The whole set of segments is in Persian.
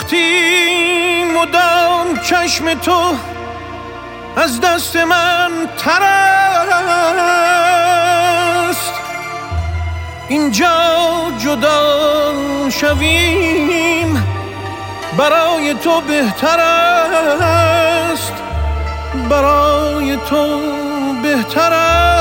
وقتی مدام چشم تو از دست من تر است، اینجا جدا شویم برای تو بهتر است، برای تو بهتر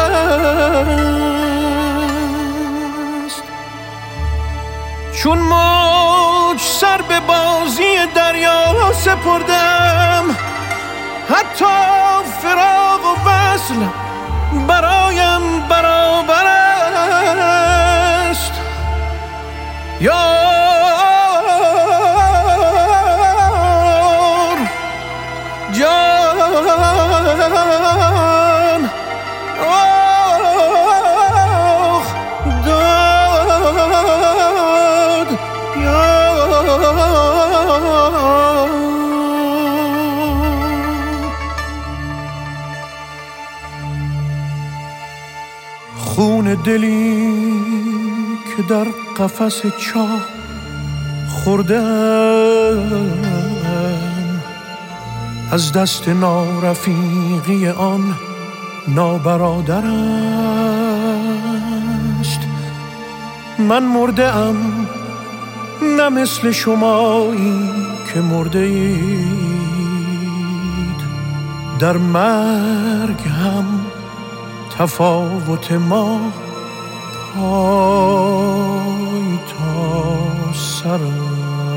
است. چون موج سر به بازی دریا سپردم، حتی فراق و وصل برایم برابر است. یار جان آخ داد یار. خون دلی که در قفس چاه خوردم، از دست نارفیقی آن نابرادر است. من مرده ام نه مثل شمایی که مرده اید، در مرگ هم تفاوت ما پای تا سر است.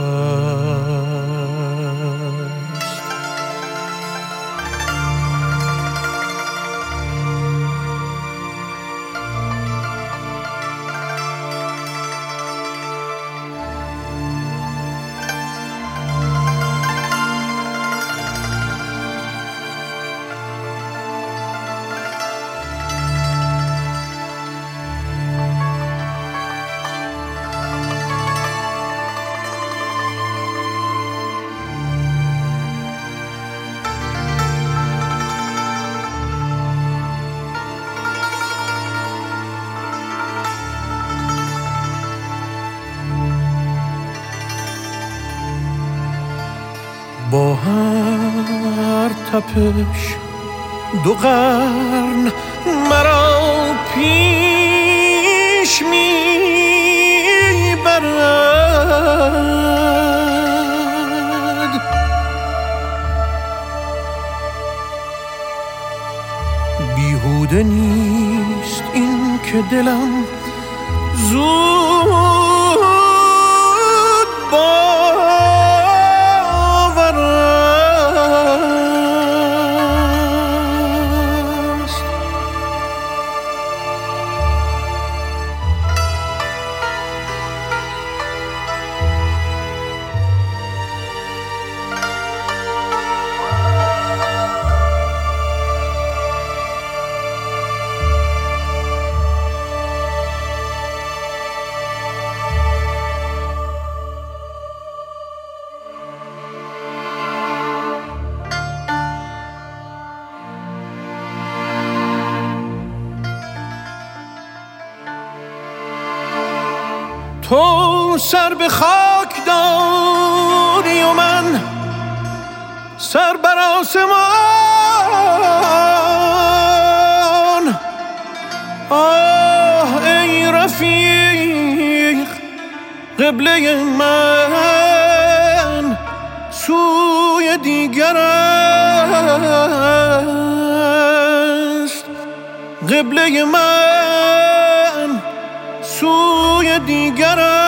با هر تپش 2 قرن مرا پیش میبرد. بیهوده نیست این که دلم زود تو سر به خاک داری و من سر بر آسمان. آه ای رفیق، قبله من سوی دیگر است، قبله من سوی دیگر است.